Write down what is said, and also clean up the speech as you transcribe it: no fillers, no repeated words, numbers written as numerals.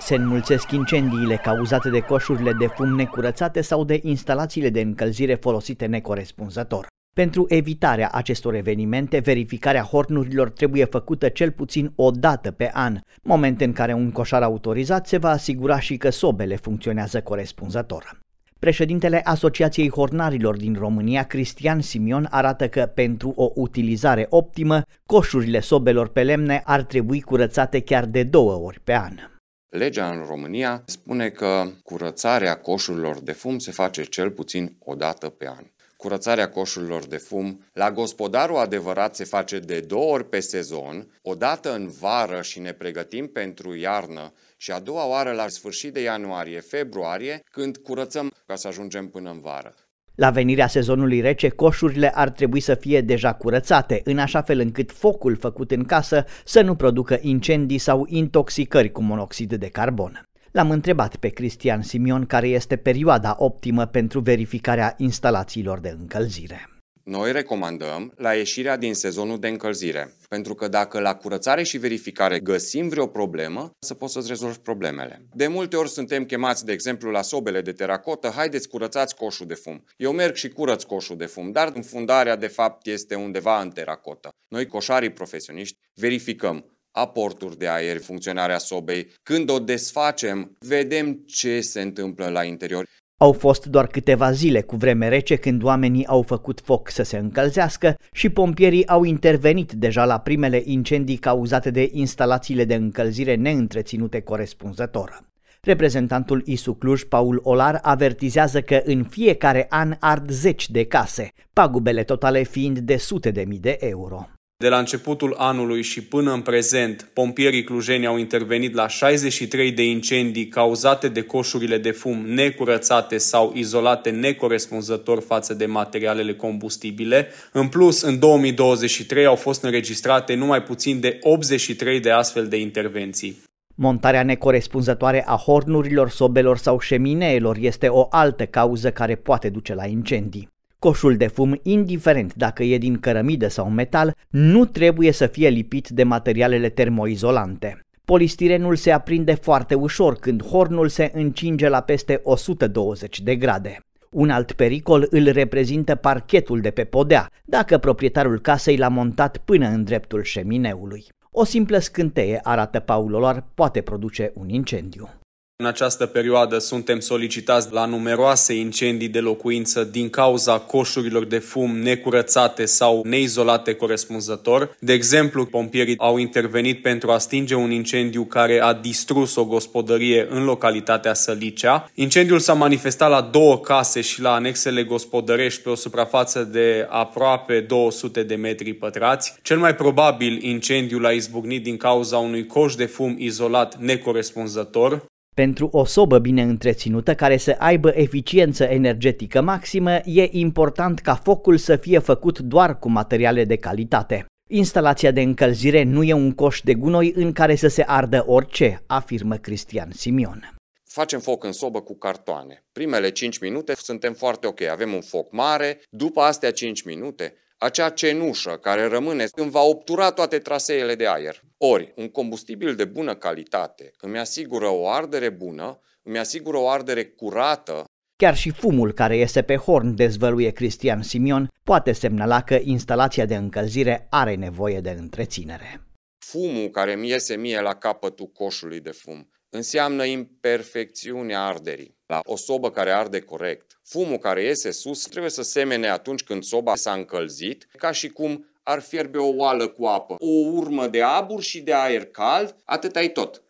se înmulțesc incendiile cauzate de coșurile de fum necurățate sau de instalațiile de încălzire folosite necorespunzător. Pentru evitarea acestor evenimente, verificarea hornurilor trebuie făcută cel puțin o dată pe an, moment în care un coșar autorizat se va asigura și că sobele funcționează corespunzător. Președintele Asociației Hornarilor din România, Cristian Simion, arată că pentru o utilizare optimă, coșurile sobelor pe lemne ar trebui curățate chiar de 2 ori pe an. Legea în România spune că curățarea coșurilor de fum se face cel puțin o dată pe an. Curățarea coșurilor de fum la gospodarul adevărat se face de 2 ori pe sezon, o dată în vară și ne pregătim pentru iarnă și a doua oară la sfârșit de ianuarie-februarie, când curățăm ca să ajungem până în vară. La venirea sezonului rece, coșurile ar trebui să fie deja curățate, în așa fel încât focul făcut în casă să nu producă incendii sau intoxicări cu monoxid de carbon. L-am întrebat pe Cristian Simion care este perioada optimă pentru verificarea instalațiilor de încălzire. Noi recomandăm la ieșirea din sezonul de încălzire, pentru că dacă la curățare și verificare găsim vreo problemă, să poți să-ți rezolvi problemele. De multe ori suntem chemați, de exemplu, la sobele de teracotă, haideți curățați coșul de fum. Eu merg și curăț coșul de fum, dar fundarea de fapt este undeva în teracotă. Noi, coșarii profesioniști, verificăm aporturi de aer, funcționarea sobei. Când o desfacem, vedem ce se întâmplă la interior. Au fost doar câteva zile cu vreme rece când oamenii au făcut foc să se încălzească și pompierii au intervenit deja la primele incendii cauzate de instalațiile de încălzire neîntreținute corespunzător. Reprezentantul ISU Cluj, Paul Olar, avertizează că în fiecare an ard 10 de case, pagubele totale fiind de sute de mii de euro. De la începutul anului și până în prezent, pompierii clujeni au intervenit la 63 de incendii cauzate de coșurile de fum necurățate sau izolate necorespunzător față de materialele combustibile. În plus, în 2023 au fost înregistrate numai puțin de 83 de astfel de intervenții. Montarea necorespunzătoare a hornurilor, sobelor sau șemineelor este o altă cauză care poate duce la incendii. Coșul de fum, indiferent dacă e din cărămidă sau metal, nu trebuie să fie lipit de materialele termoizolante. Polistirenul se aprinde foarte ușor când hornul se încinge la peste 120 de grade. Un alt pericol îl reprezintă parchetul de pe podea, dacă proprietarul casei l-a montat până în dreptul șemineului. O simplă scânteie, arată Paul Olar, poate produce un incendiu. În această perioadă suntem solicitați la numeroase incendii de locuință din cauza coșurilor de fum necurățate sau neizolate corespunzător. De exemplu, pompierii au intervenit pentru a stinge un incendiu care a distrus o gospodărie în localitatea Sălicea. Incendiul s-a manifestat la 2 case și la anexele gospodărești pe o suprafață de aproape 200 de metri pătrați. Cel mai probabil incendiul a izbucnit din cauza unui coș de fum izolat necorespunzător. Pentru o sobă bine întreținută care să aibă eficiență energetică maximă, e important ca focul să fie făcut doar cu materiale de calitate. Instalația de încălzire nu e un coș de gunoi în care să se ardă orice, afirmă Cristian Simion. Facem foc în sobă cu cartoane. Primele 5 minute suntem foarte ok, avem un foc mare, după astea 5 minute, acea cenușă care rămâne îmi va obtura toate traseele de aer. Ori, un combustibil de bună calitate îmi asigură o ardere bună, îmi asigură o ardere curată. Chiar și fumul care iese pe horn, dezvăluie Cristian Simion, poate semnala că instalația de încălzire are nevoie de întreținere. Fumul care mi iese mie la capătul coșului de fum înseamnă imperfecțiunea arderii. La o sobă care arde corect, fumul care iese sus trebuie să semene atunci când soba s-a încălzit, ca și cum ar fierbe o oală cu apă. O urmă de abur și de aer cald, atât ai tot.